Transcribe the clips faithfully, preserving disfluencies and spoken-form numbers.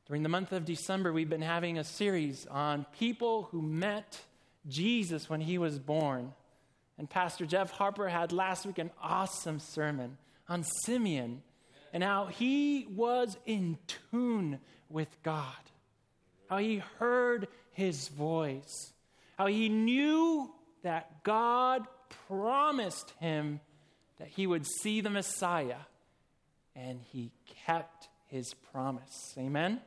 During the month of December, we've been having a series on people who met Jesus when he was born. And Pastor Jeff Harper had last week an awesome sermon on Simeon and how he was in tune with God, how he heard his voice, how he knew that God promised him that he would see the Messiah, and he kept his promise. Amen?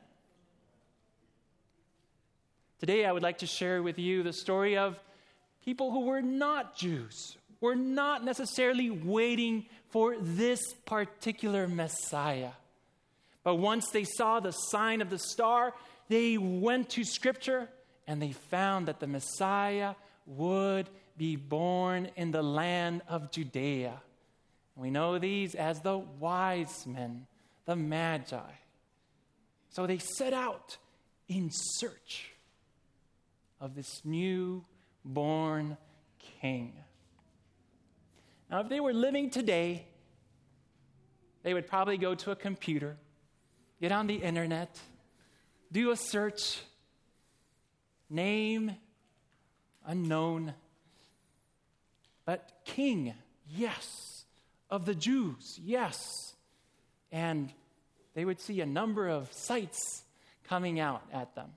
Today, I would like to share with you the story of people who were not Jews, were not necessarily waiting for this particular Messiah. But once they saw the sign of the star, they went to Scripture and they found that the Messiah would be born in the land of Judea. We know these as the wise men, the Magi. So they set out in search of this new-born king. Now, if they were living today, they would probably go to a computer, get on the internet, do a search, name unknown, but king, yes, of the Jews, yes. And they would see a number of sites coming out at them.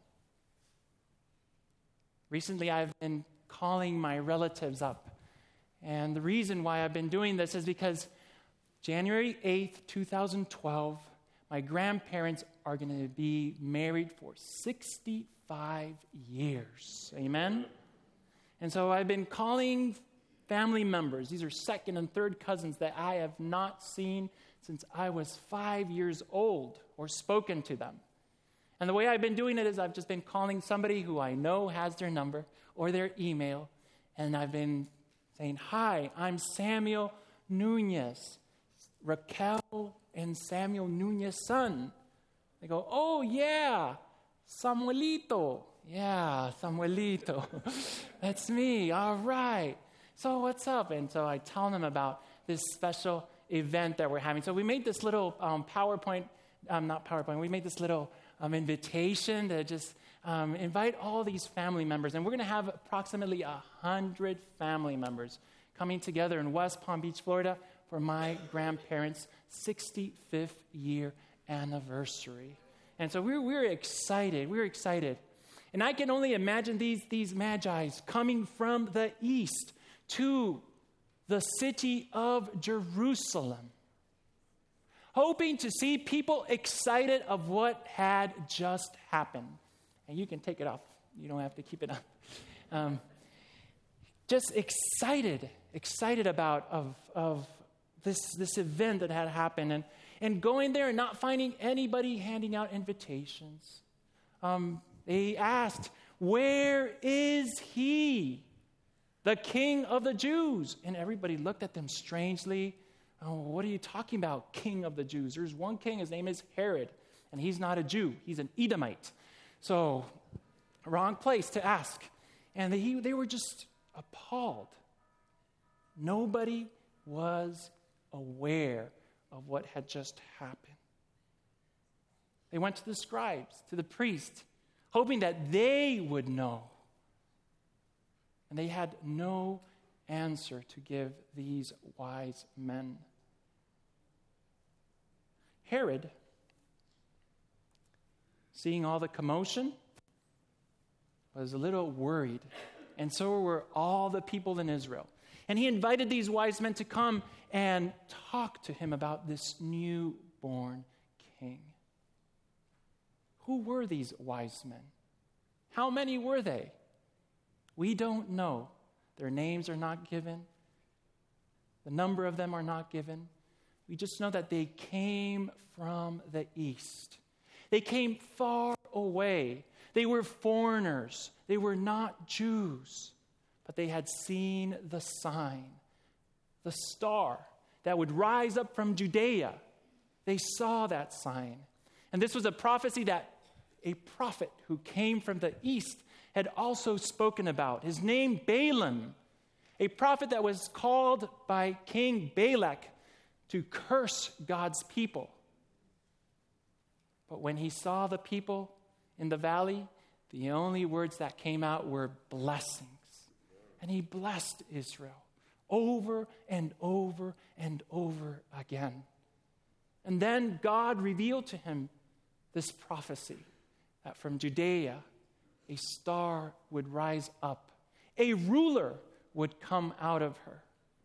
Recently, I've been calling my relatives up. And the reason why I've been doing this is because January eighth, twenty twelve, my grandparents are going to be married for sixty-five years. Amen? And so I've been calling family members. These are second and third cousins that I have not seen since I was five years old or spoken to them. And the way I've been doing it is I've just been calling somebody who I know has their number or their email, and I've been saying, "Hi, I'm Samuel Nunez, Raquel and Samuel Nunez's son." They go, "Oh, yeah, Samuelito. Yeah, Samuelito. That's me. All right. So what's up?" And so I tell them about this special event that we're having. So we made this little um, PowerPoint, um, not PowerPoint, we made this little um, invitation to just um, invite all these family members. And we're going to have approximately one hundred family members coming together in West Palm Beach, Florida for my grandparents' sixty-fifth year anniversary. And so we're, we're excited. We're excited. And I can only imagine these, these Magi's coming from the east to the city of Jerusalem, hoping to see people excited of what had just happened. And you can take it off. You don't have to keep it up. Um, just excited, excited about of, of this, this event that had happened. And, and going there and not finding anybody handing out invitations. Um, they asked, "Where is he, the King of the Jews?" And everybody looked at them strangely. "Oh, what are you talking about, King of the Jews? There's one king, his name is Herod, and he's not a Jew. He's an Edomite." So, wrong place to ask. And they, they were just appalled. Nobody was aware of what had just happened. They went to the scribes, to the priest, hoping that they would know. And they had no answer to give these wise men. Herod, seeing all the commotion, was a little worried. And so were all the people in Israel. And he invited these wise men to come and talk to him about this newborn king. Who were these wise men? How many were they? We don't know. Their names are not given. The number of them are not given. We just know that they came from the east. They came far away. They were foreigners. They were not Jews. But they had seen the sign, the star that would rise up from Judea. They saw that sign. And this was a prophecy that a prophet who came from the east had also spoken about. His name, Balaam, a prophet that was called by King Balak to curse God's people. But when he saw the people in the valley, the only words that came out were blessings. And he blessed Israel over and over and over again. And then God revealed to him this prophecy that from Judea a star would rise up, a ruler would come out of her.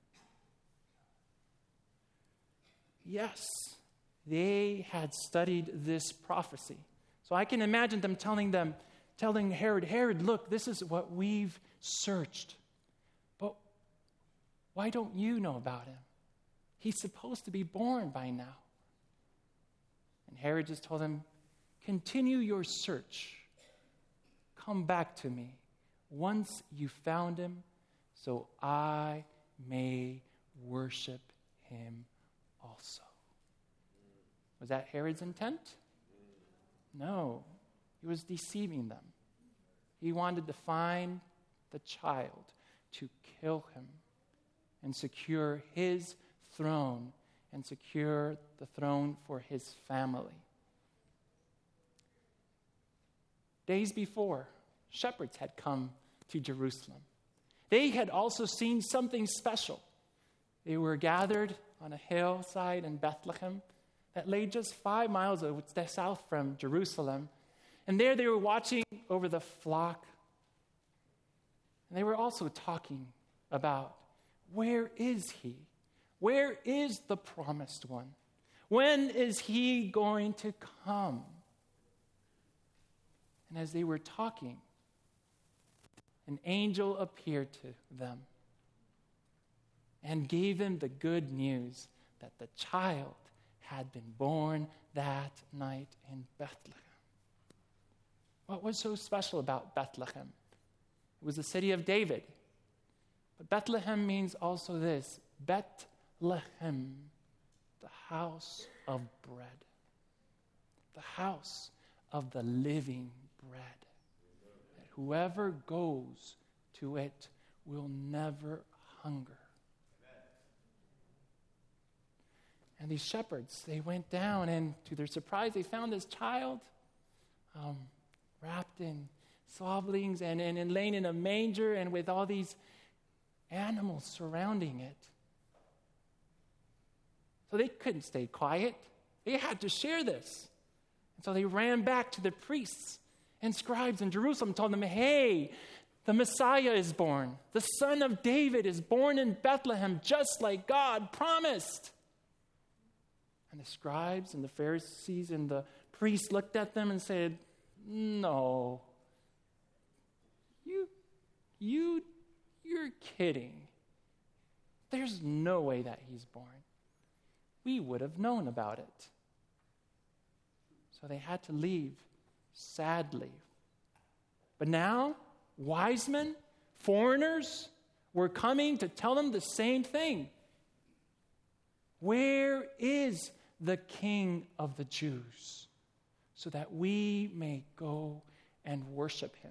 Yes, they had studied this prophecy. So I can imagine them telling them, telling Herod, Herod, look, this is what we've searched. But why don't you know about him? He's supposed to be born by now. And Herod just told him, continue your search. Come back to me once you found him, so I may worship him also. Was that Herod's intent? No. He was deceiving them. He wanted to find the child, to kill him, and secure his throne, and secure the throne for his family. Days before, shepherds had come to Jerusalem. They had also seen something special. They were gathered on a hillside in Bethlehem that lay just five miles south from Jerusalem. And there they were watching over the flock. And they were also talking about, where is he? Where is the promised one? When is he going to come? And as they were talking, an angel appeared to them and gave them the good news that the child had been born that night in Bethlehem. What was so special about Bethlehem? It was the city of David. But Bethlehem means also this, Bethlehem, the house of bread, the house of the living bread. That whoever goes to it will never hunger. And these shepherds, they went down, and to their surprise, they found this child um, wrapped in swaddlings and, and, and laying in a manger and with all these animals surrounding it. So they couldn't stay quiet. They had to share this. And so they ran back to the priests and scribes in Jerusalem and told them, hey, the Messiah is born. The Son of David is born in Bethlehem, just like God promised. And the scribes and the Pharisees and the priests looked at them and said, no, you, you, you're kidding. There's no way that he's born. We would have known about it. So they had to leave, sadly. But now, wise men, foreigners, were coming to tell them the same thing. Where is the King of the Jews, so that we may go and worship him?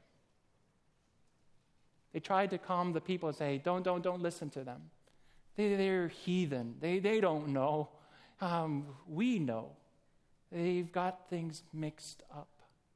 They tried to calm the people and say, don't, don't, don't listen to them. They, they're heathen. They, they don't know. Um, we know. They've got things mixed up.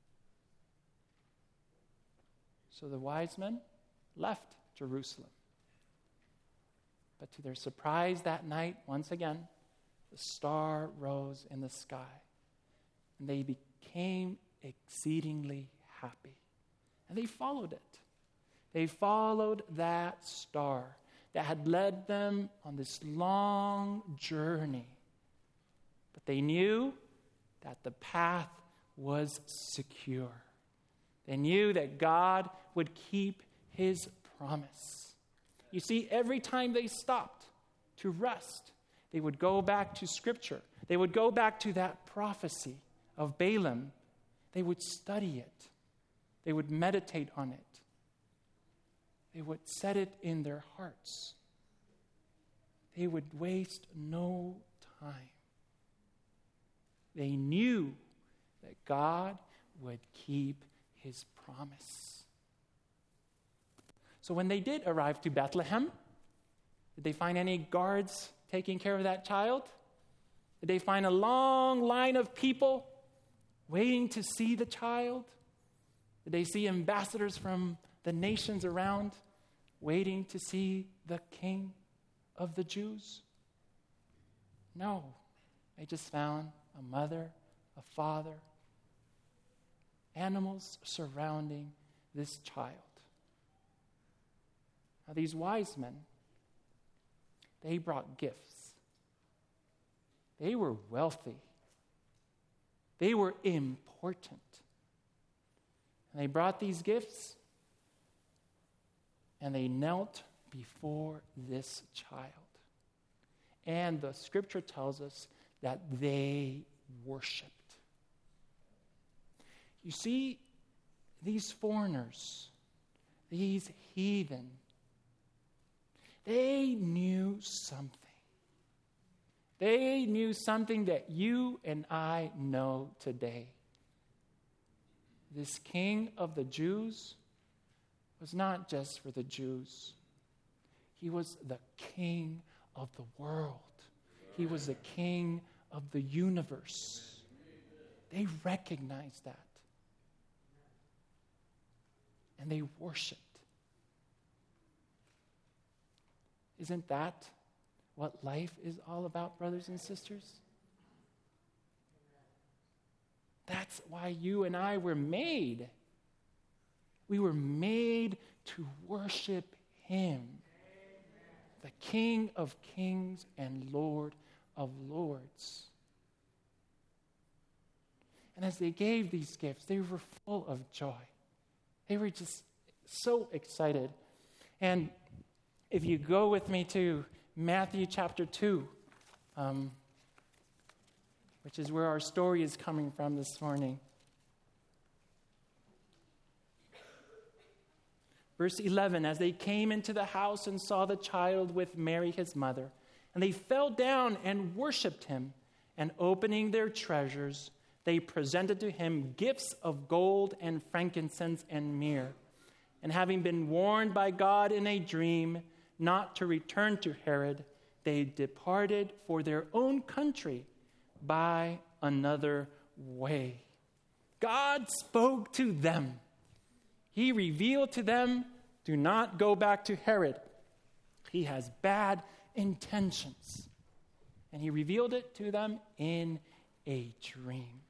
So the wise men left Jerusalem. But to their surprise that night, once again, the star rose in the sky. And they became exceedingly happy. And they followed it. They followed that star that had led them on this long journey. But they knew that the path was secure. They knew that God would keep his promise. You see, every time they stopped to rest, they would go back to Scripture. They would go back to that prophecy of Balaam. They would study it. They would meditate on it. They would set it in their hearts. They would waste no time. They knew that God would keep his promise. So when they did arrive to Bethlehem, did they find any guards taking care of that child? Did they find a long line of people waiting to see the child? Did they see ambassadors from the nations around, waiting to see the King of the Jews? No. They just found a mother, a father, animals surrounding this child. Now, these wise men, they brought gifts. They were wealthy. They were important. And they brought these gifts, and they knelt before this child. And the scripture tells us that they worshiped. You see, these foreigners, these heathen, they knew something. They knew something that you and I know today. This King of the Jews was not just for the Jews. He was the King of the world. He was the King of the universe. They recognized that. And they worshiped. Isn't that what life is all about, brothers and sisters? That's why you and I were made. We were made to worship Him, the King of kings and Lord of lords. And as they gave these gifts, they were full of joy. They were just so excited. And if you go with me to Matthew chapter two, um, which is where our story is coming from this morning. Verse eleven, as they came into the house and saw the child with Mary his mother, and they fell down and worshipped him, and opening their treasures, they presented to him gifts of gold and frankincense and myrrh. And having been warned by God in a dream not to return to Herod, they departed for their own country by another way. God spoke to them. He revealed to them, do not go back to Herod. He has bad intentions. And he revealed it to them in a dream.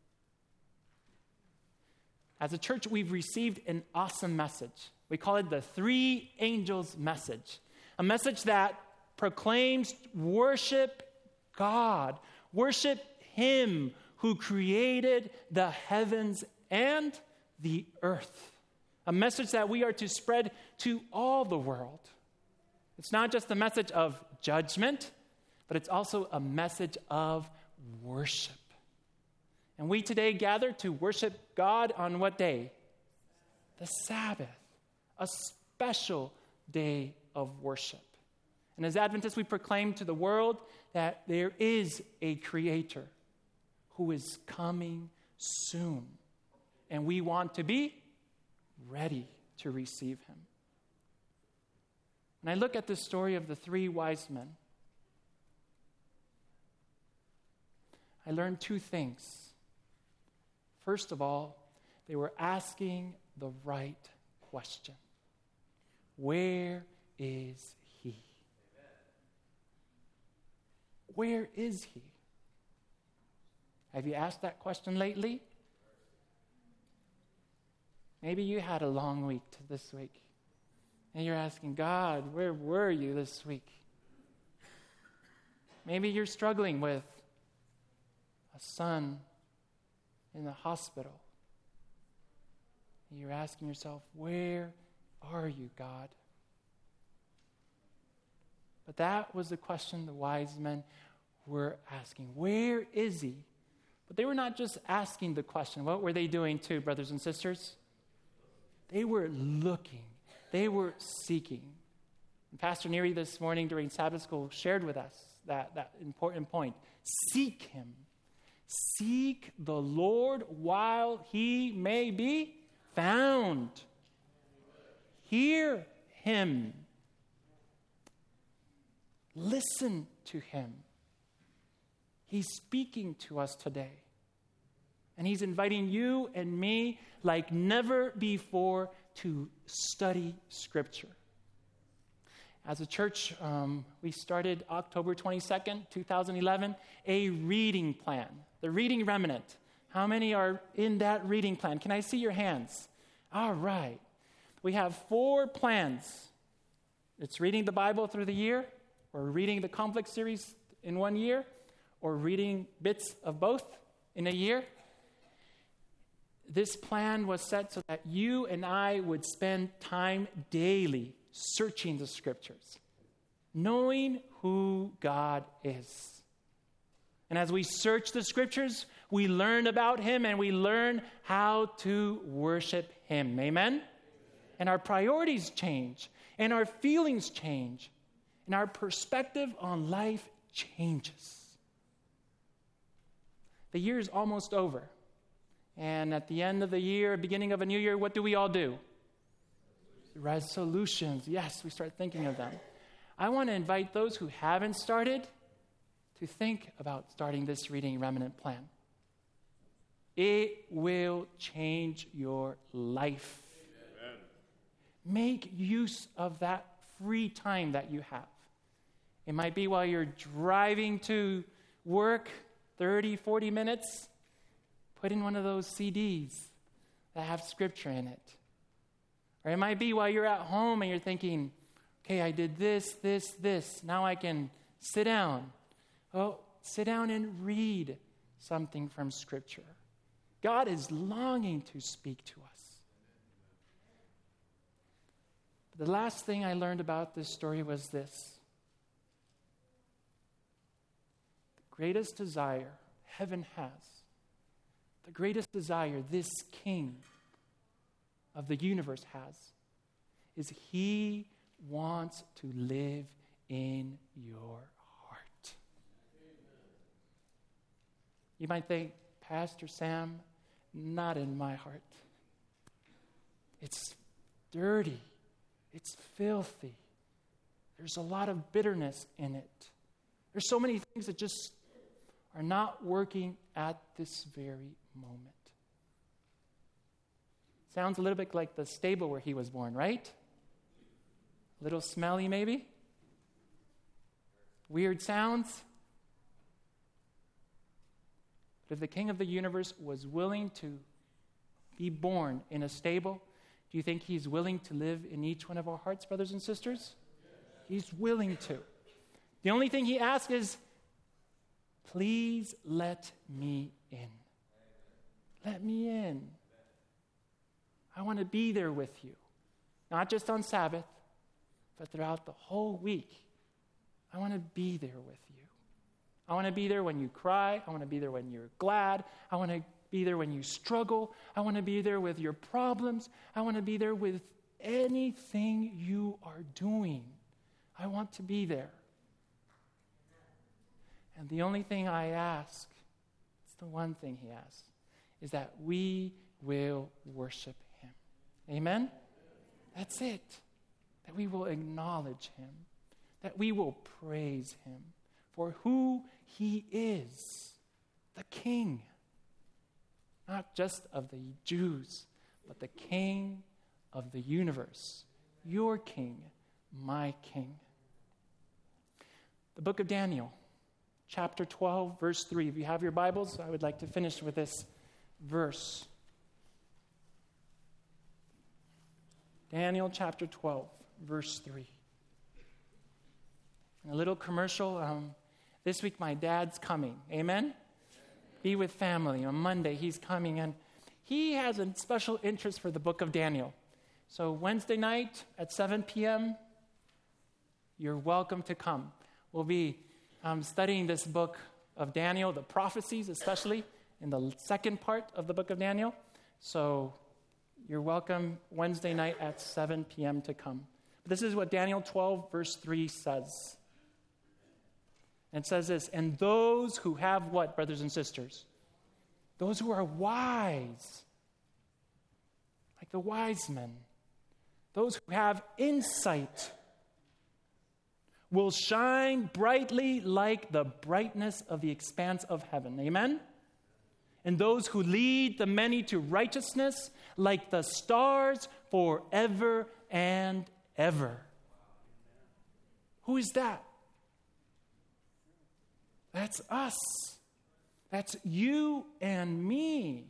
As a church, we've received an awesome message. We call it the three angels message. A message that proclaims worship God. Worship Him who created the heavens and the earth. A message that we are to spread to all the world. It's not just a message of judgment, but it's also a message of worship. And we today gather to worship God on what day? The Sabbath. A special day of worship. And as Adventists, we proclaim to the world that there is a Creator who is coming soon. And we want to be ready to receive Him. When I look at the story of the three wise men, I learned two things. First of all, they were asking the right question. Where is He? Where is He? Have you asked that question lately? Maybe you had a long week to this week, and you're asking, God, where were you this week? Maybe you're struggling with a son in the hospital. And you're asking yourself, where are you, God? But that was the question the wise men were asking. Where is He? But they were not just asking the question. What were they doing too, brothers and sisters? They were looking. They were seeking. And Pastor Neary this morning during Sabbath school shared with us that, that important point. Seek Him. Seek the Lord while He may be found. Hear Him. Listen to Him. He's speaking to us today. And he's inviting you and me like never before to study Scripture. As a church, um, we started October twenty-second, twenty eleven, a reading plan, the Reading Remnant. How many are in that reading plan? Can I see your hands? All right. We have four plans. It's reading the Bible through the year, or reading the conflict series in one year, or reading bits of both in a year. This plan was set so that you and I would spend time daily searching the Scriptures, knowing who God is. And as we search the Scriptures, we learn about Him and we learn how to worship Him. Amen? And our priorities change, and our feelings change, and our perspective on life changes. The year is almost over. And at the end of the year, beginning of a new year, what do we all do? Resolutions. Yes, we start thinking of them. I want to invite those who haven't started to think about starting this Reading Remnant plan. It will change your life. Amen. Make use of that free time that you have. It might be while you're driving to work, thirty, forty minutes. Put in one of those C Ds that have Scripture in it. Or it might be while you're at home and you're thinking, okay, I did this, this, this. Now I can sit down. Oh, sit down and read something from Scripture. God is longing to speak to us. But the last thing I learned about this story was this. The greatest desire heaven has, the greatest desire this King of the universe has, is He wants to live in your heart. You might think, Pastor Sam, not in my heart. It's dirty. It's filthy. There's a lot of bitterness in it. There's so many things that just are not working at this very moment. Sounds a little bit like the stable where he was born, right? A little smelly maybe? Weird sounds? But if the King of the universe was willing to be born in a stable, do you think He's willing to live in each one of our hearts, brothers and sisters? He's willing to. The only thing He asks is, please let me in. Let me in. I want to be there with you. Not just on Sabbath, but throughout the whole week. I want to be there with you. I want to be there when you cry. I want to be there when you're glad. I want to be there when you struggle. I want to be there with your problems. I want to be there with anything you are doing. I want to be there. And the only thing I ask, it's the one thing He asks, is that we will worship Him. Amen? That's it. That we will acknowledge Him. That we will praise Him for who He is, the King. Not just of the Jews, but the King of the universe. Your King, my King. The book of Daniel, chapter twelve, verse three. If you have your Bibles, I would like to finish with this verse. Daniel chapter twelve, verse three. And a little commercial. Um, this week my dad's coming. Amen? Be with family. On Monday he's coming, and he has a special interest for the book of Daniel. So Wednesday night at seven p.m., you're welcome to come. We'll be um, studying this book of Daniel, the prophecies especially, in the second part of the book of Daniel. So you're welcome Wednesday night at seven p.m. to come. But this is what Daniel twelve, verse three says. And it says this, and those who have what, brothers and sisters? Those who are wise, like the wise men, those who have insight, will shine brightly like the brightness of the expanse of heaven. Amen? and those who lead the many to righteousness like the stars forever and ever. Who is that? That's us. That's you and me.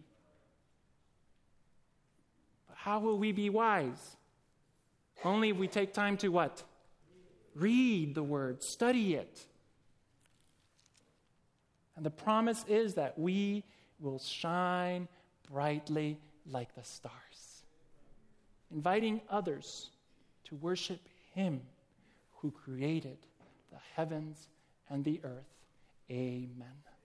But how will we be wise? Only if we take time to what? Read the word, study it. And the promise is that we will shine brightly like the stars, inviting others to worship Him who created the heavens and the earth. Amen.